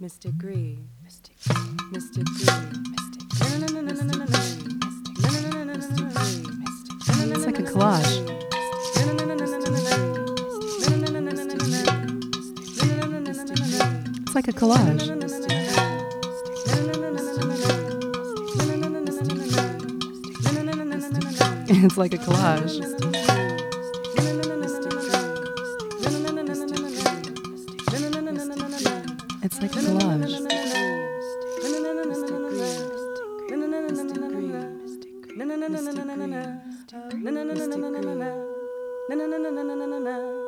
Mystic Gree, Mystic Gree, Mystic Gree, Mystic Gree. It's like a collage. It's like a collage. It's like a collage. It's like a collage. Mystic Gree.